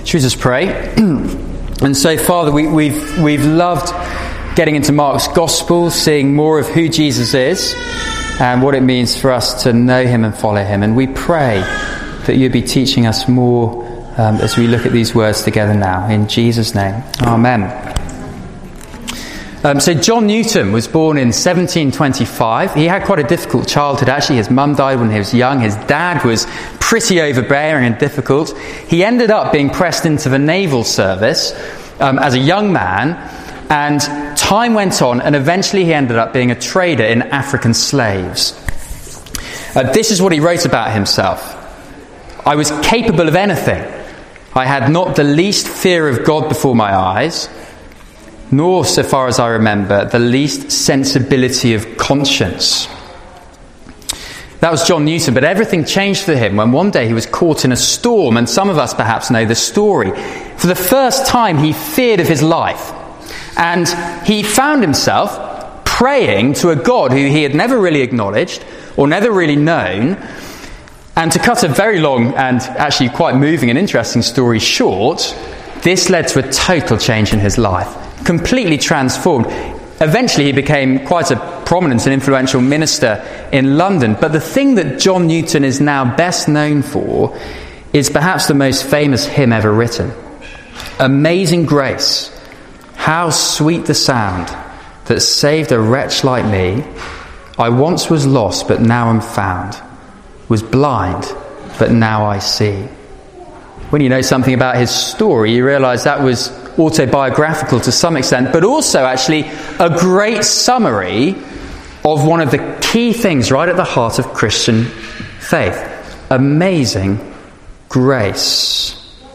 Should we just pray? And so, Father, we've loved getting into Mark's Gospel, seeing more of who Jesus is and what it means for us to know him and follow him. And we pray that you'd be teaching us more as we look at these words together now. In Jesus' name, amen. So John Newton was born in 1725. He had quite a difficult childhood, actually. His mum died when he was young. His dad was pretty overbearing and difficult. He ended up being pressed into the naval service as a young man, and time went on, and eventually he ended up being a trader in African slaves. This is what he wrote about himself. I was capable of anything. I had not the least fear of God before my eyes, nor, so far as I remember, the least sensibility of conscience. That was John Newton, but everything changed for him when one day he was caught in a storm, and some of us perhaps know the story. For the first time, he feared of his life, and he found himself praying to a God who he had never really acknowledged or never really known. And to cut a very long and actually quite moving and interesting story short, this led to a total change in his life. Completely transformed. Eventually he became quite a prominent and influential minister in London. But the thing that John Newton is now best known for is perhaps the most famous hymn ever written. Amazing grace, how sweet the sound that saved a wretch like me. I once was lost, but now am found. Was blind, but now I see. When you know something about his story, you realise that was autobiographical to some extent, but also actually a great summary of one of the key things right at the heart of Christian faith. Amazing grace.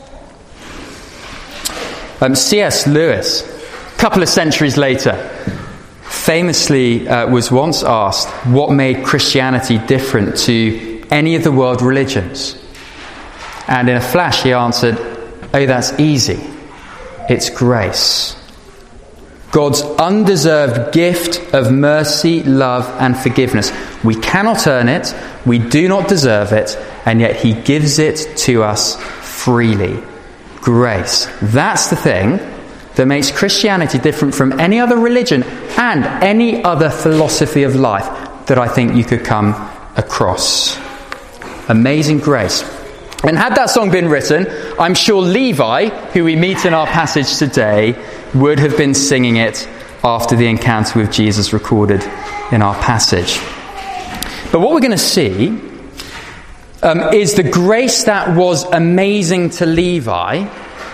C.S. Lewis, a couple of centuries later, famously was once asked what made Christianity different to any of the world religions. And in a flash he answered, "Oh, that's easy. It's grace. God's undeserved gift of mercy, love, and forgiveness. We cannot earn it, we do not deserve it, and yet he gives it to us freely." Grace. That's the thing that makes Christianity different from any other religion and any other philosophy of life that I think you could come across. Amazing grace. And had that song been written, I'm sure Levi, who we meet in our passage today, would have been singing it after the encounter with Jesus recorded in our passage. But what we're going to see is the grace that was amazing to Levi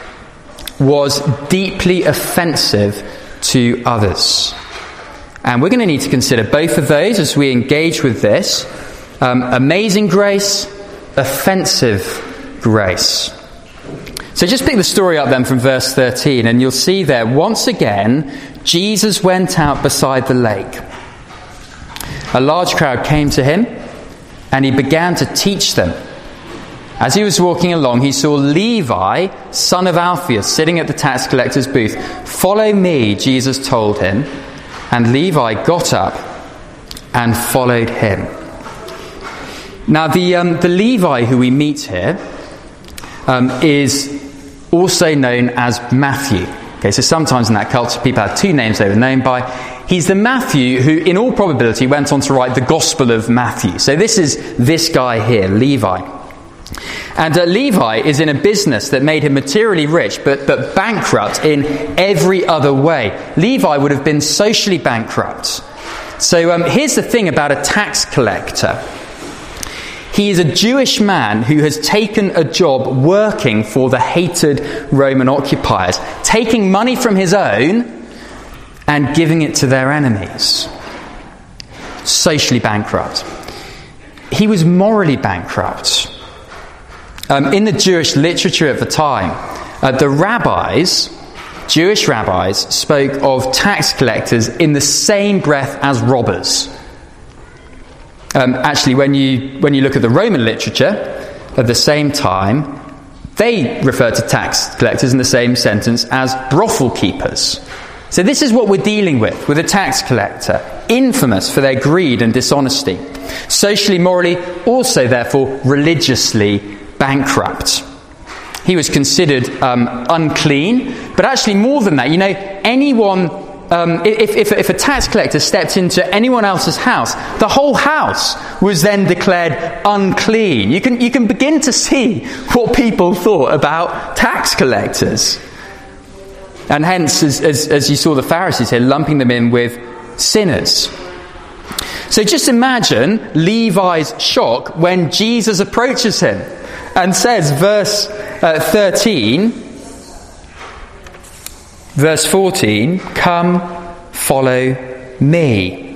was deeply offensive to others. And we're going to need to consider both of those as we engage with this. Amazing grace, offensive grace. So just pick the story up then from verse 13, and you'll see there, once again, Jesus went out beside the lake. A large crowd came to him, and he began to teach them. As he was walking along, he saw Levi, son of Alphaeus, sitting at the tax collector's booth. "Follow me," Jesus told him, and Levi got up and followed him. Now, the Levi who we meet here is also known as Matthew. Okay, so sometimes in that culture, people had two names they were known by. He's the Matthew who, in all probability, went on to write the Gospel of Matthew. So this is this guy here, Levi. And Levi is in a business that made him materially rich, but bankrupt in every other way. Levi would have been socially bankrupt. So here's the thing about a tax collector. He is a Jewish man who has taken a job working for the hated Roman occupiers, taking money from his own and giving it to their enemies. Socially bankrupt. He was morally bankrupt. In the Jewish literature at the time, the rabbis, Jewish rabbis, spoke of tax collectors in the same breath as robbers. Actually, when you look at the Roman literature at the same time, they refer to tax collectors in the same sentence as brothel keepers. So this is what we're dealing with a tax collector, infamous for their greed and dishonesty, socially, morally, also therefore religiously bankrupt. He was considered unclean, but actually more than that, anyone, if a tax collector stepped into anyone else's house, the whole house was then declared unclean. You can begin to see what people thought about tax collectors. And hence, as you saw the Pharisees here, lumping them in with sinners. So just imagine Levi's shock when Jesus approaches him and says, verse 13, verse 14, "Come, follow me."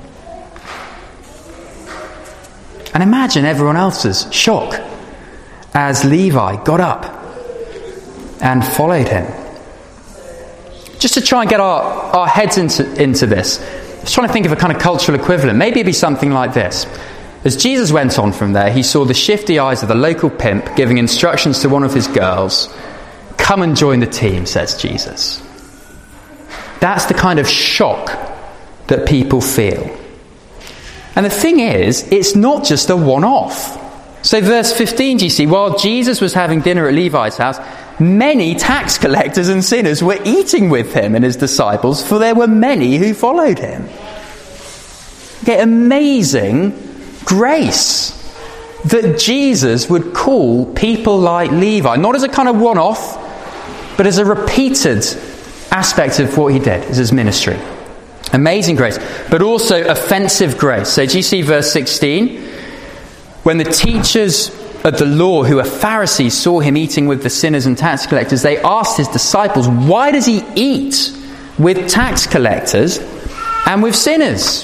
And imagine everyone else's shock as Levi got up and followed him. Just to try and get our heads into this, I was trying to think of a kind of cultural equivalent. Maybe it'd be something like this. As Jesus went on from there, he saw the shifty eyes of the local pimp giving instructions to one of his girls. "Come and join the team," says Jesus. That's the kind of shock that people feel. And the thing is, it's not just a one-off. So verse 15, do you see, while Jesus was having dinner at Levi's house, many tax collectors and sinners were eating with him and his disciples, for there were many who followed him. Okay, amazing grace that Jesus would call people like Levi, not as a kind of one-off, but as a repeated aspect of what he did as his ministry. Amazing grace, but also offensive grace. So do you see verse 16? When the teachers of the law, who are Pharisees, saw him eating with the sinners and tax collectors, they asked his disciples, "Why does he eat with tax collectors and with sinners?"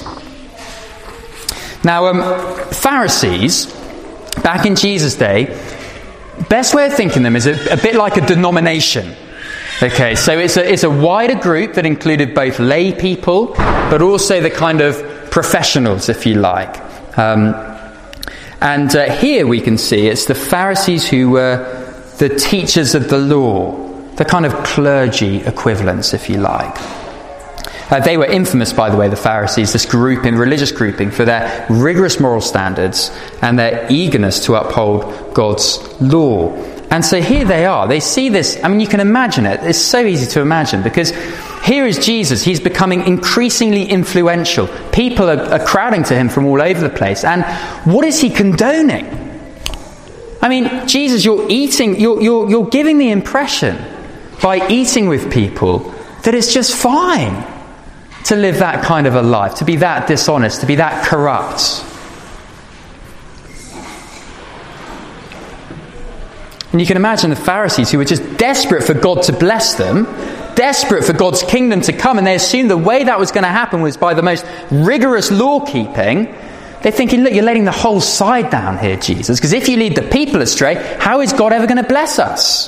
Now, Pharisees, back in Jesus' day, best way of thinking them is a bit like a denomination. Okay, so it's a wider group that included both lay people, but also the kind of professionals, if you like. And here we can see it's the Pharisees who were the teachers of the law, the kind of clergy equivalents, if you like. They were infamous, by the way, the Pharisees, this religious grouping, for their rigorous moral standards and their eagerness to uphold God's law. And so here they are. They see this. I mean, you can imagine it. It's so easy to imagine, because here is Jesus. He's becoming increasingly influential. People are crowding to him from all over the place. And what is he condoning? I mean, Jesus, you're giving the impression by eating with people that it's just fine to live that kind of a life, to be that dishonest, to be that corrupt. And you can imagine the Pharisees, who were just desperate for God to bless them, desperate for God's kingdom to come, and they assumed the way that was going to happen was by the most rigorous law-keeping. They're thinking, look, you're letting the whole side down here, Jesus, because if you lead the people astray, how is God ever going to bless us?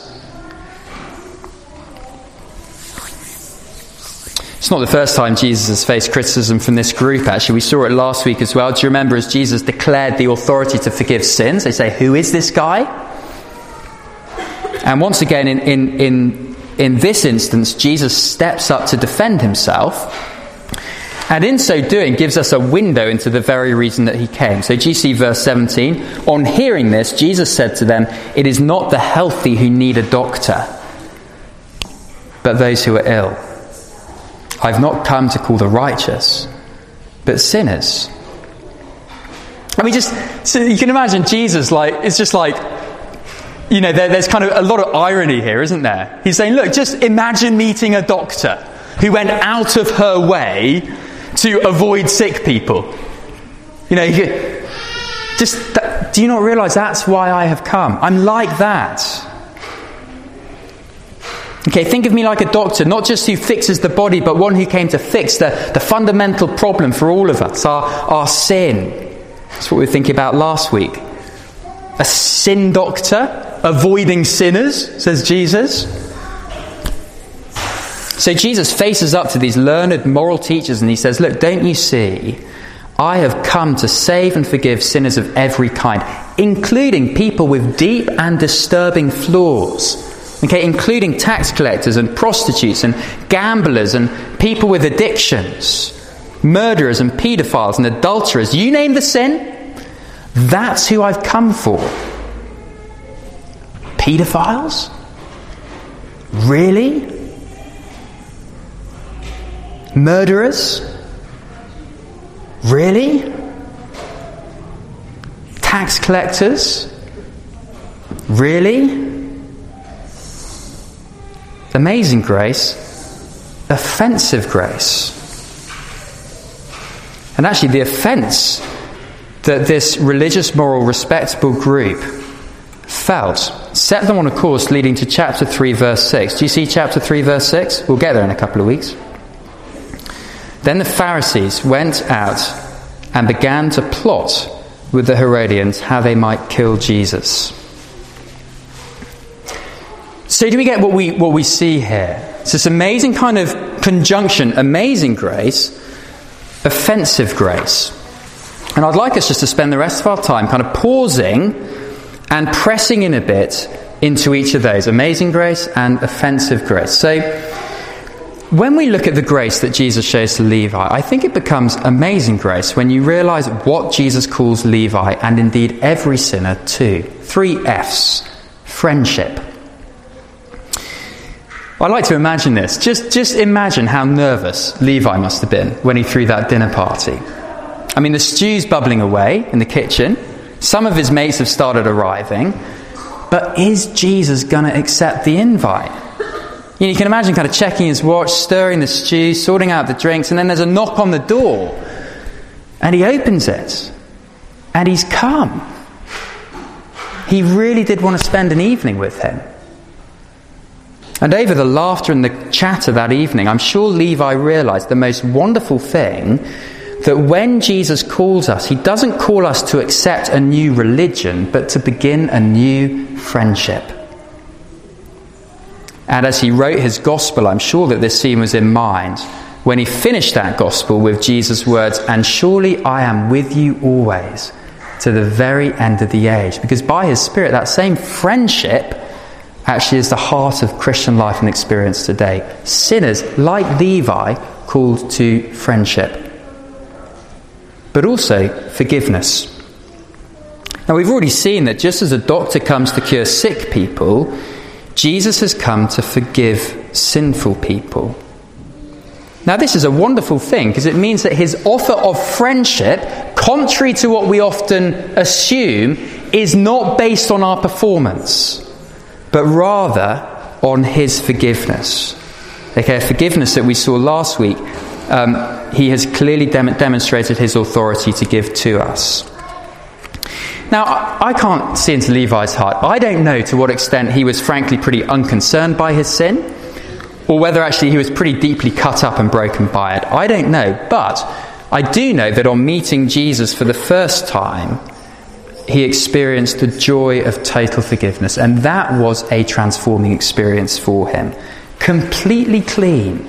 It's not the first time Jesus has faced criticism from this group, actually. We saw it last week as well. Do you remember as Jesus declared the authority to forgive sins? They say, "Who is this guy?" And once again, in this instance, Jesus steps up to defend himself, and in so doing gives us a window into the very reason that he came. So do you see verse 17? On hearing this, Jesus said to them, "It is not the healthy who need a doctor, but those who are ill. I've not come to call the righteous, but sinners." I mean, so you can imagine Jesus, it's just like, there's kind of a lot of irony here, isn't there? He's saying, look, just imagine meeting a doctor who went out of her way to avoid sick people. Do you not realise that's why I have come? I'm like that. Okay, think of me like a doctor, not just who fixes the body, but one who came to fix the fundamental problem for all of us, our sin. That's what we were thinking about last week. A sin doctor, avoiding sinners, says Jesus. So Jesus faces up to these learned moral teachers and he says, look, don't you see, I have come to save and forgive sinners of every kind, including people with deep and disturbing flaws. Okay, including tax collectors and prostitutes and gamblers and people with addictions, murderers and paedophiles and adulterers. You name the sin, that's who I've come for. Paedophiles? Really? Murderers? Really? Tax collectors? Really? Amazing grace, offensive grace. And actually the offence that this religious, moral, respectable group felt set them on a course leading to chapter 3, verse 6. Do you see chapter 3, verse 6? We'll get there in a couple of weeks. Then the Pharisees went out and began to plot with the Herodians how they might kill Jesus. So do we get what we see here? It's this amazing kind of conjunction, amazing grace, offensive grace. And I'd like us just to spend the rest of our time kind of pausing and pressing in a bit into each of those, amazing grace and offensive grace. So when we look at the grace that Jesus shows to Levi, I think it becomes amazing grace when you realise what Jesus calls Levi, and indeed every sinner to. 3 F's. Friendship. I like to imagine this. Just imagine how nervous Levi must have been when he threw that dinner party. I mean, the stew's bubbling away in the kitchen. Some of his mates have started arriving. But is Jesus going to accept the invite? You can imagine kind of checking his watch, stirring the stew, sorting out the drinks, and then there's a knock on the door. And he opens it. And he's come. He really did want to spend an evening with him. And over the laughter and the chatter that evening, I'm sure Levi realised the most wonderful thing, that when Jesus calls us, he doesn't call us to accept a new religion, but to begin a new friendship. And as he wrote his gospel, I'm sure that this scene was in mind when he finished that gospel with Jesus' words, "And surely I am with you always to the very end of the age." Because by his Spirit, that same friendship actually is the heart of Christian life and experience today. Sinners, like Levi, called to friendship. But also forgiveness. Now we've already seen that just as a doctor comes to cure sick people, Jesus has come to forgive sinful people. Now this is a wonderful thing, because it means that his offer of friendship, contrary to what we often assume, is not based on our performance, but rather on his forgiveness. Okay, forgiveness that we saw last week, he has clearly demonstrated his authority to give to us. Now, I can't see into Levi's heart. I don't know to what extent he was frankly pretty unconcerned by his sin, or whether actually he was pretty deeply cut up and broken by it. I don't know, but I do know that on meeting Jesus for the first time, he experienced the joy of total forgiveness, and that was a transforming experience for him. Completely clean.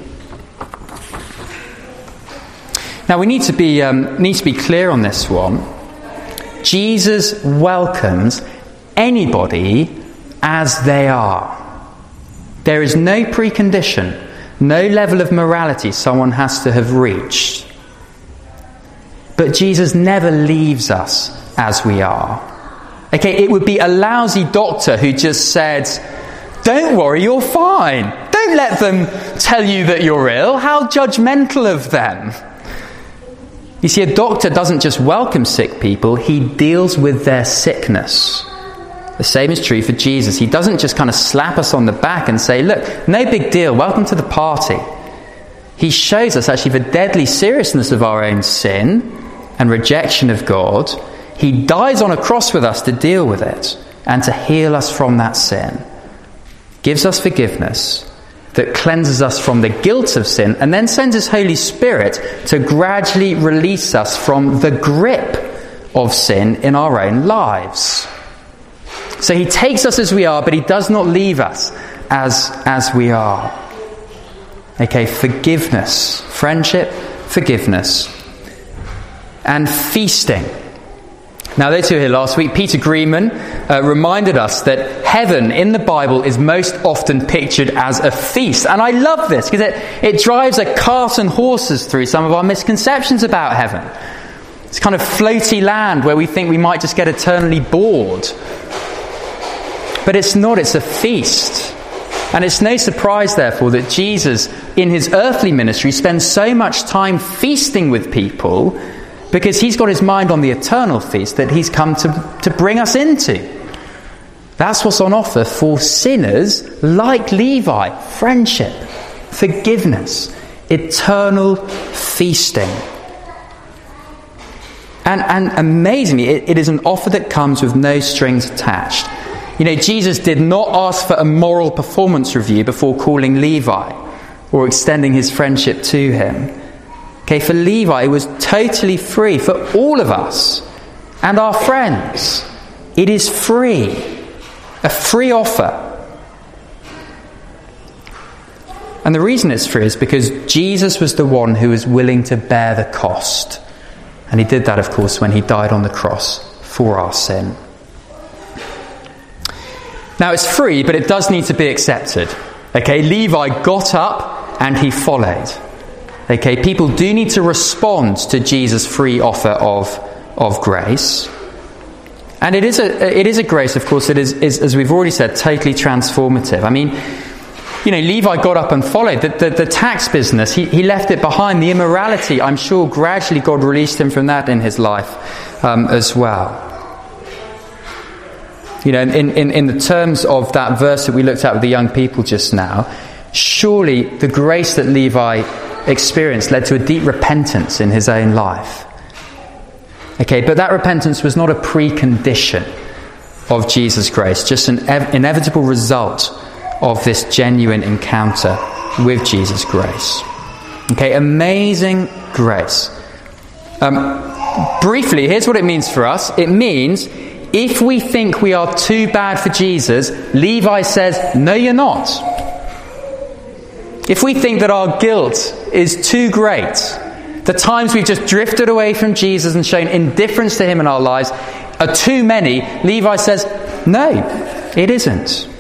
Now we need to be clear on this one. Jesus welcomes anybody as they are. There is no precondition, no level of morality someone has to have reached. But Jesus never leaves us as we are. Okay, it would be a lousy doctor who just said, "Don't worry, you're fine. Don't let them tell you that you're ill. How judgmental of them." You see, a doctor doesn't just welcome sick people, he deals with their sickness. The same is true for Jesus. He doesn't just kind of slap us on the back and say, "Look, no big deal, welcome to the party." He shows us actually the deadly seriousness of our own sin and rejection of God. He dies on a cross with us to deal with it and to heal us from that sin. Gives us forgiveness that cleanses us from the guilt of sin, and then sends his Holy Spirit to gradually release us from the grip of sin in our own lives. So he takes us as we are, but he does not leave us as we are. Okay, forgiveness, friendship, forgiveness, and feasting. Now, those who were here last week, Peter Greenman reminded us that heaven in the Bible is most often pictured as a feast. And I love this because it drives a cart and horses through some of our misconceptions about heaven. It's kind of floaty land where we think we might just get eternally bored. But it's not, it's a feast. And it's no surprise, therefore, that Jesus, in his earthly ministry, spends so much time feasting with people, because he's got his mind on the eternal feast that he's come to bring us into. That's what's on offer for sinners like Levi. Friendship, forgiveness, eternal feasting. And amazingly, it is an offer that comes with no strings attached. You know, Jesus did not ask for a moral performance review before calling Levi or extending his friendship to him. Okay, for Levi, it was totally free. For all of us and our friends, it is free. A free offer. And the reason it's free is because Jesus was the one who was willing to bear the cost. And he did that, of course, when he died on the cross for our sin. Now, it's free, but it does need to be accepted. Okay, Levi got up and he followed. Okay, people do need to respond to Jesus' free offer of grace. And it is a grace, of course, that is, as we've already said, totally transformative. I mean, you know, Levi got up and followed. The tax business, he left it behind. The immorality, I'm sure gradually God released him from that in his life as well. You know, in the terms of that verse that we looked at with the young people just now, surely the grace that Levi experienced led to a deep repentance in his own life. Okay, but that repentance was not a precondition of Jesus' grace, just an inevitable result of this genuine encounter with Jesus' grace. Okay, amazing grace. Briefly, here's what it means for us. It means if we think we are too bad for Jesus, Levi says, no, you're not. If we think that our guilt is too great, the times we've just drifted away from Jesus and shown indifference to him in our lives are too many, Levi says, no, it isn't.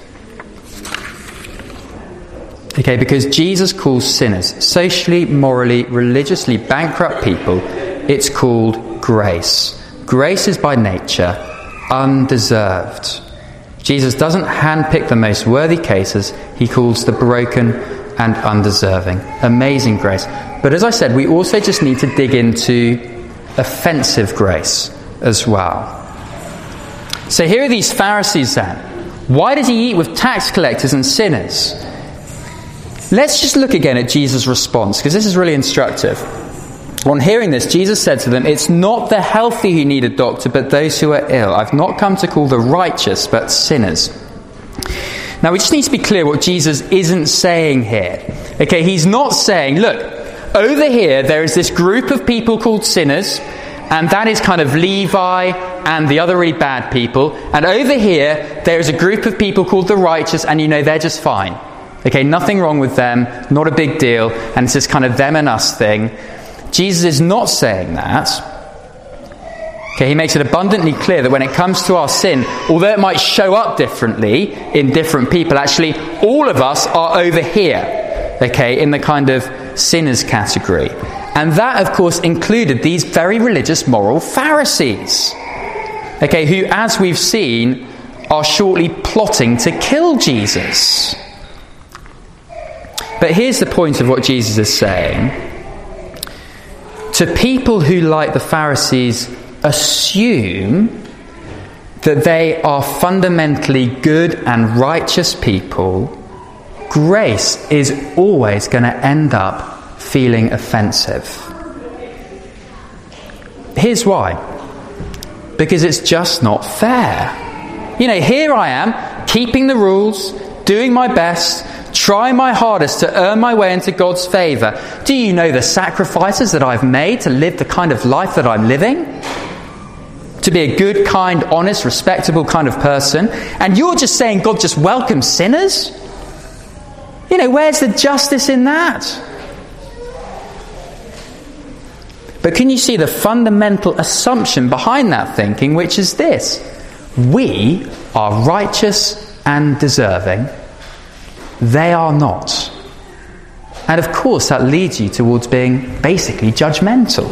Okay, because Jesus calls sinners, socially, morally, religiously bankrupt people, it's called grace. Grace is by nature undeserved. Jesus doesn't handpick the most worthy cases, he calls the broken and undeserving. Amazing grace. But as I said, we also just need to dig into offensive grace as well. So here are these Pharisees then. Why does he eat with tax collectors and sinners? Let's just look again at Jesus' response, because this is really instructive. On hearing this, Jesus said to them, it's not the healthy who need a doctor, but those who are ill. I've not come to call the righteous, but sinners. Now, we just need to be clear what Jesus isn't saying here. Okay, he's not saying, look, over here there is this group of people called sinners, and that is kind of Levi and the other really bad people. And over here there is a group of people called the righteous, and you know, they're just fine. Okay, nothing wrong with them, not a big deal, and it's this kind of them and us thing. Jesus is not saying that. Okay, he makes it abundantly clear that when it comes to our sin, although it might show up differently in different people, actually all of us are over here, okay, in the kind of sinners category. And that, of course, included these very religious, moral Pharisees, okay, who, as we've seen, are shortly plotting to kill Jesus. But here's the point of what Jesus is saying. To people who, like the Pharisees, assume that they are fundamentally good and righteous people, grace is always going to end up feeling offensive. Here's why. Because it's just not fair. You know, here I am, keeping the rules, doing my best, trying my hardest to earn my way into God's favour. Do you know the sacrifices that I've made to live the kind of life that I'm living? To be a good, kind, honest, respectable kind of person. And you're just saying God just welcomes sinners? You know, where's the justice in that? But can you see the fundamental assumption behind that thinking, which is this: we are righteous and deserving. They are not. And of course that leads you towards being basically judgmental.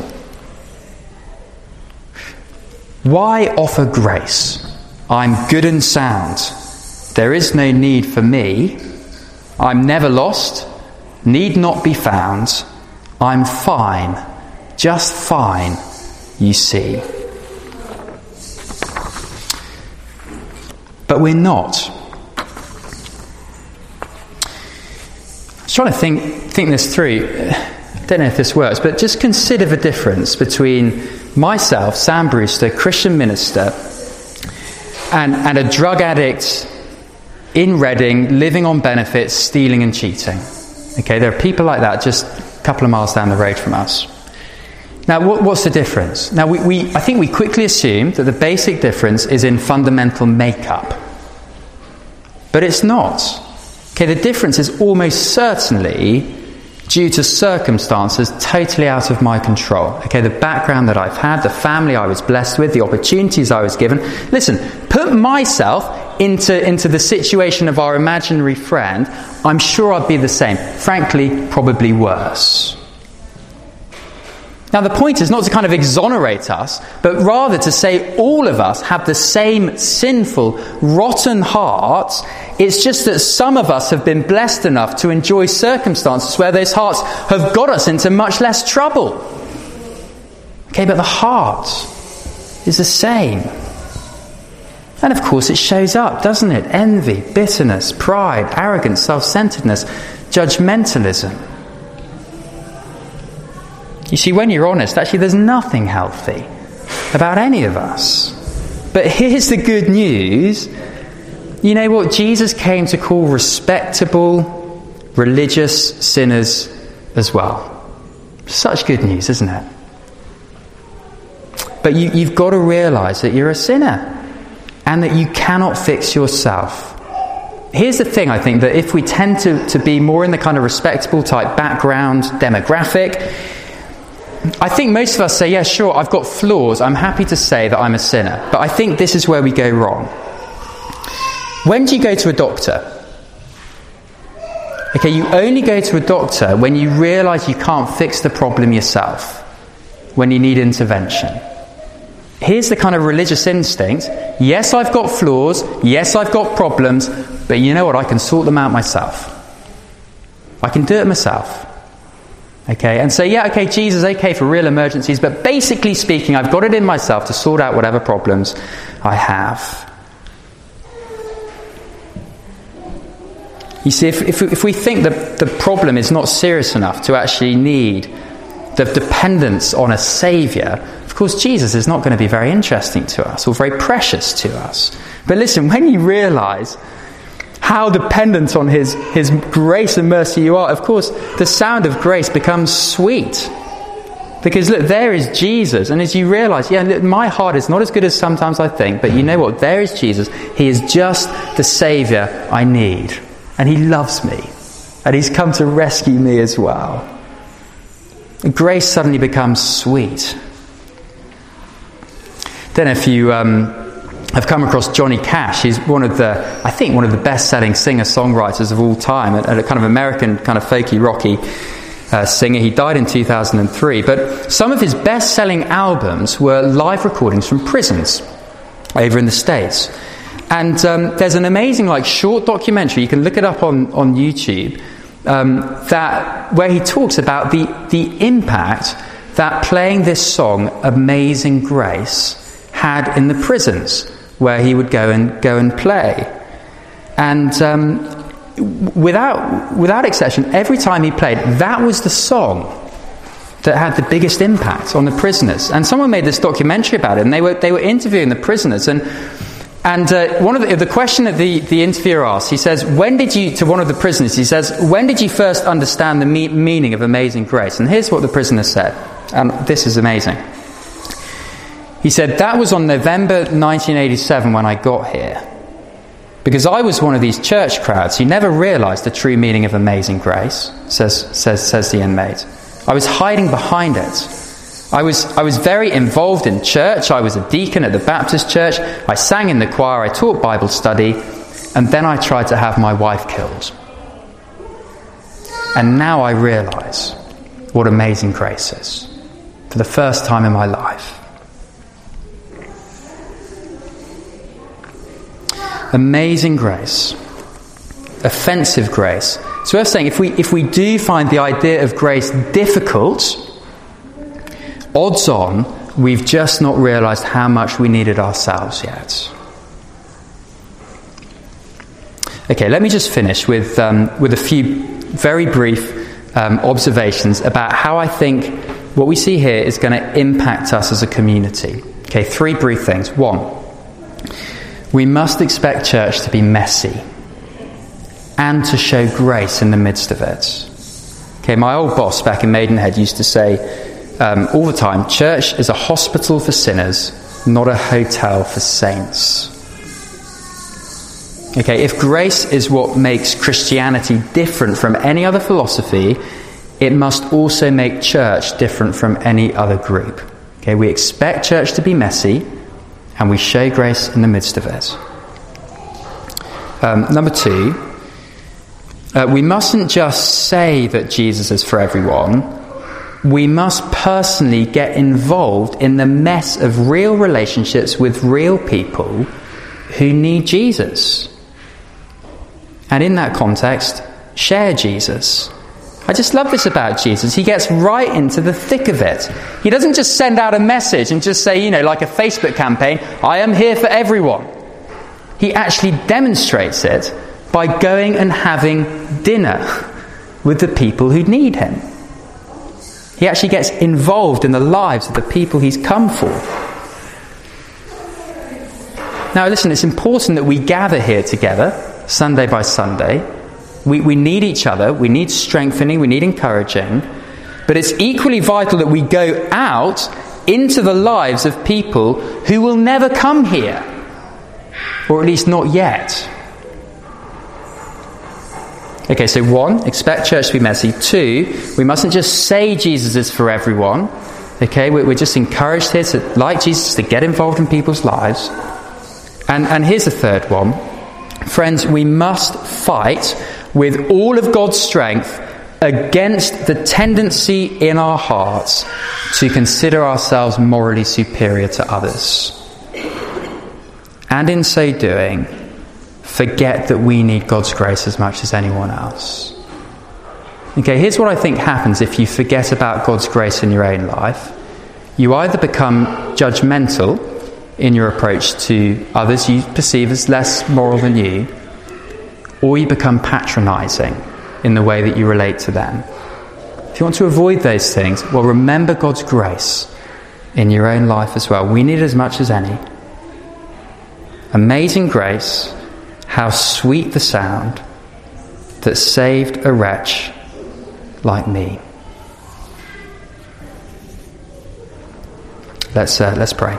Why offer grace? I'm good and sound. There is no need for me. I'm never lost, need not be found. I'm fine, just fine, you see. But we're not. I was trying to think this through. I don't know if this works, but just consider the difference between myself, Sam Brewster, Christian minister, and a drug addict in Reading, living on benefits, stealing and cheating. Okay, there are people like that just a couple of miles down the road from us. Now, what's the difference? Now, I think we quickly assume that the basic difference is in fundamental makeup. But it's not. Okay, the difference is almost certainly due to circumstances totally out of my control. Okay, the background that I've had, the family I was blessed with, the opportunities I was given. Listen, put myself into the situation of our imaginary friend, I'm sure I'd be the same. Frankly, probably worse. Now, the point is not to kind of exonerate us, but rather to say all of us have the same sinful, rotten hearts. It's just that some of us have been blessed enough to enjoy circumstances where those hearts have got us into much less trouble. Okay, but the heart is the same. And of course it shows up, doesn't it? Envy, bitterness, pride, arrogance, self-centeredness, judgmentalism. You see, when you're honest, actually there's nothing healthy about any of us. But here's the good news. You know what? Jesus came to call respectable, religious sinners as well. Such good news, isn't it? But you've got to realise that you're a sinner and that you cannot fix yourself. Here's the thing, I think, that if we tend to be more in the kind of respectable type background, demographic, I think most of us say, yeah, sure, I've got flaws. I'm happy to say that I'm a sinner. But I think this is where we go wrong. When do you go to a doctor? Okay, you only go to a doctor when you realise you can't fix the problem yourself, when you need intervention. Here's the kind of religious instinct. Yes, I've got flaws. Yes, I've got problems. But you know what? I can sort them out myself. I can do it myself. Okay, and say, yeah, okay, Jesus, okay for real emergencies, but basically speaking, I've got it in myself to sort out whatever problems I have. You see, if we think that the problem is not serious enough to actually need the dependence on a saviour, of course, Jesus is not going to be very interesting to us or very precious to us. But listen, when you realise how dependent on his grace and mercy you are, of course, the sound of grace becomes sweet. Because look, there is Jesus. And as you realise, yeah, look, my heart is not as good as sometimes I think, but you know what? There is Jesus. He is just the saviour I need. And he loves me. And he's come to rescue me as well. And grace suddenly becomes sweet. Don't know if you have come across Johnny Cash. He's one of the best-selling singer-songwriters of all time, and a kind of American, kind of folky, rocky singer. He died in 2003. But some of his best-selling albums were live recordings from prisons over in the States. And there's an amazing, short documentary. You can look it up on YouTube. Where he talks about the impact that playing this song, "Amazing Grace," had in the prisons where he would go and play. And without exception, every time he played, that was the song that had the biggest impact on the prisoners. And someone made this documentary about it, and they were interviewing the prisoners, and one of the question that the interviewer asked, he says, to one of the prisoners, he says, when did you first understand the meaning of Amazing Grace? And here's what the prisoner said, and this is amazing. He said, that was on November 1987 when I got here. Because I was one of these church crowds who never realised the true meaning of Amazing Grace, says the inmate. I was hiding behind it. I was very involved in church. I was a deacon at the Baptist church. I sang in the choir. I taught Bible study. And then I tried to have my wife killed. And now I realise what Amazing Grace is. For the first time in my life. amazing grace, offensive grace. It's worth saying, if we do find the idea of grace difficult, odds on we've just not realised how much we need it ourselves yet. Okay, let me just finish with a few very brief observations about how I think what we see here is going to impact us as a community. Okay, 3 brief things. 1, we must expect church to be messy and to show grace in the midst of it. Okay, my old boss back in Maidenhead used to say all the time, church is a hospital for sinners, not a hotel for saints. Okay, if grace is what makes Christianity different from any other philosophy, it must also make church different from any other group. Okay, we expect church to be messy, and we show grace in the midst of it. Number 2, we mustn't just say that Jesus is for everyone. We must personally get involved in the mess of real relationships with real people who need Jesus. And in that context, share Jesus. I just love this about Jesus. He gets right into the thick of it. He doesn't just send out a message and just say, like a Facebook campaign, I am here for everyone. He actually demonstrates it by going and having dinner with the people who need him. He actually gets involved in the lives of the people he's come for. Now listen, it's important that we gather here together, Sunday by Sunday. We need each other, we need strengthening, we need encouraging. But it's equally vital that we go out into the lives of people who will never come here. Or at least not yet. Okay, so 1, expect church to be messy. 2, we mustn't just say Jesus is for everyone. Okay, we're just encouraged here to, like Jesus, to get involved in people's lives. And here's the 3rd one. Friends, we must fight with all of God's strength against the tendency in our hearts to consider ourselves morally superior to others. And in so doing, forget that we need God's grace as much as anyone else. Okay, here's what I think happens if you forget about God's grace in your own life. You either become judgmental in your approach to others you perceive as less moral than you, or you become patronising in the way that you relate to them. If you want to avoid those things, well, remember God's grace in your own life as well. We need it as much as any. Amazing grace, how sweet the sound that saved a wretch like me. Let's pray.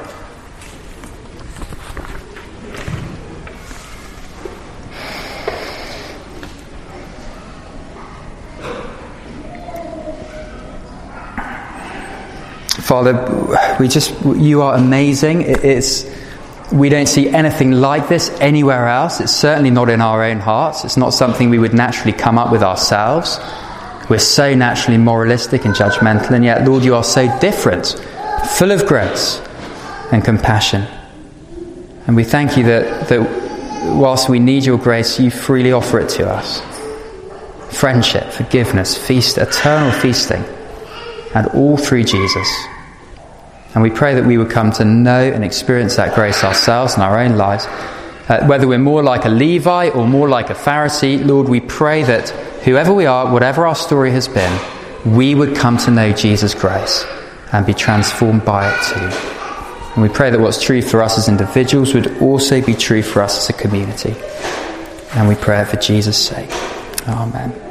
Father, you are amazing. We don't see anything like this anywhere else. It's certainly not in our own hearts. It's not something we would naturally come up with ourselves. We're so naturally moralistic and judgmental, and yet, Lord, you are so different, full of grace and compassion. And we thank you that whilst we need your grace, you freely offer it to us. Friendship, forgiveness, eternal feasting, and all through Jesus. And we pray that we would come to know and experience that grace ourselves in our own lives. Whether we're more like a Levi or more like a Pharisee, Lord, we pray that whoever we are, whatever our story has been, we would come to know Jesus' grace and be transformed by it too. And we pray that what's true for us as individuals would also be true for us as a community. And we pray it for Jesus' sake. Amen.